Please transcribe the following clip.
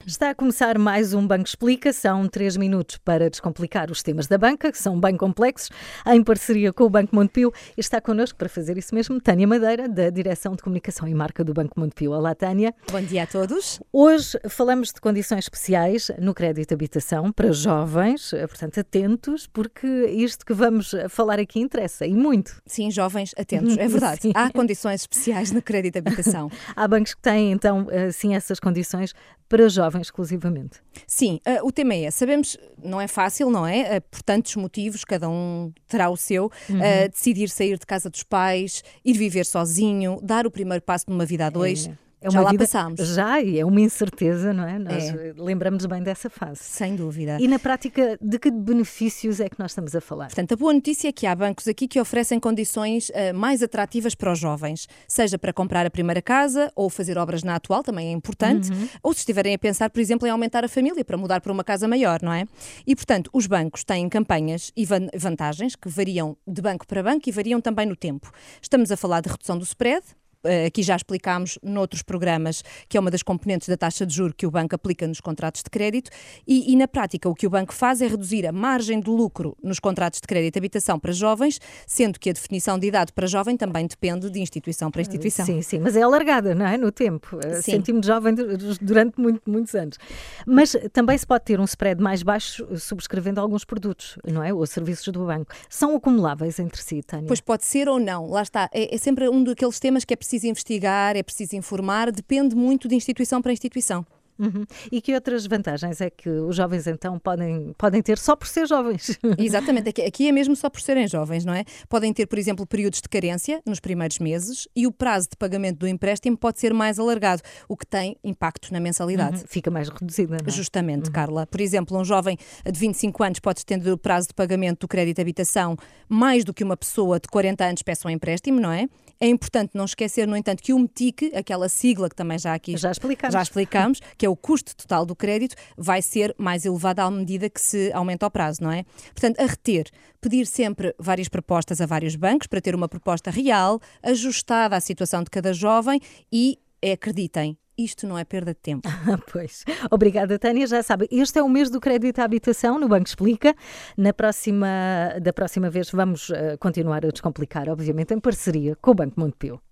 Está a começar mais um Banco Explica. São 3 minutos para descomplicar os temas da banca, que são bem complexos, em parceria com o Banco Montepio. E está connosco para fazer isso mesmo Tânia Madeira, da Direção de Comunicação e Marca do Banco Montepio. Olá, Tânia. Bom dia a todos. Hoje falamos de condições especiais no crédito de habitação para jovens, portanto, atentos, porque isto que vamos falar aqui interessa e muito. Sim, jovens, atentos, é verdade. Sim. Há condições especiais no crédito de habitação. Há bancos que têm, então, sim, essas condições para jovens exclusivamente. Sim, o tema é, sabemos, não é fácil, não é? Por tantos motivos, cada um terá o seu, decidir sair de casa dos pais, ir viver sozinho, dar o primeiro passo numa vida a dois. Já lá passámos. Já, e é uma incerteza, não é? Nós lembramos bem dessa fase. Sem dúvida. E na prática, de que benefícios é que nós estamos a falar? Portanto, a boa notícia é que há bancos aqui que oferecem condições mais atrativas para os jovens, seja para comprar a primeira casa ou fazer obras na atual, também é importante, ou se estiverem a pensar, por exemplo, em aumentar a família para mudar para uma casa maior, não é? E, portanto, os bancos têm campanhas e vantagens que variam de banco para banco e variam também no tempo. Estamos a falar de redução do spread. Aqui já explicámos noutros programas que é uma das componentes da taxa de juros que o banco aplica nos contratos de crédito e na prática o que o banco faz é reduzir a margem de lucro nos contratos de crédito de habitação para jovens, sendo que a definição de idade para jovem também depende de instituição para instituição. Sim, mas é alargada, não é? No tempo. Sim. Senti-me jovem durante muitos anos. Mas também se pode ter um spread mais baixo subscrevendo alguns produtos, não é? Ou serviços do banco. São acumuláveis entre si, Tânia? Pois pode ser ou não, lá está. É sempre um daqueles temas que é preciso investigar, é preciso informar, depende muito de instituição para instituição. E que outras vantagens é que os jovens então podem ter só por ser jovens? Exatamente, aqui é mesmo só por serem jovens, não é? Podem ter, por exemplo, períodos de carência nos primeiros meses e o prazo de pagamento do empréstimo pode ser mais alargado, o que tem impacto na mensalidade. Fica mais reduzida, não é? Justamente, Carla. Por exemplo, um jovem de 25 anos pode estender o prazo de pagamento do crédito de habitação mais do que uma pessoa de 40 anos peça um empréstimo, não é? É importante não esquecer, no entanto, que o METIC, aquela sigla que também já explicámos, que é o custo total do crédito, vai ser mais elevado à medida que se aumenta o prazo, não é? Portanto, a reter, pedir sempre várias propostas a vários bancos para ter uma proposta real, ajustada à situação de cada jovem e, acreditem, isto não é perda de tempo. Pois. Obrigada, Tânia. Já sabe, este é o mês do crédito à habitação no Banco Explica. Da próxima vez vamos continuar a descomplicar, obviamente, em parceria com o Banco Montepio.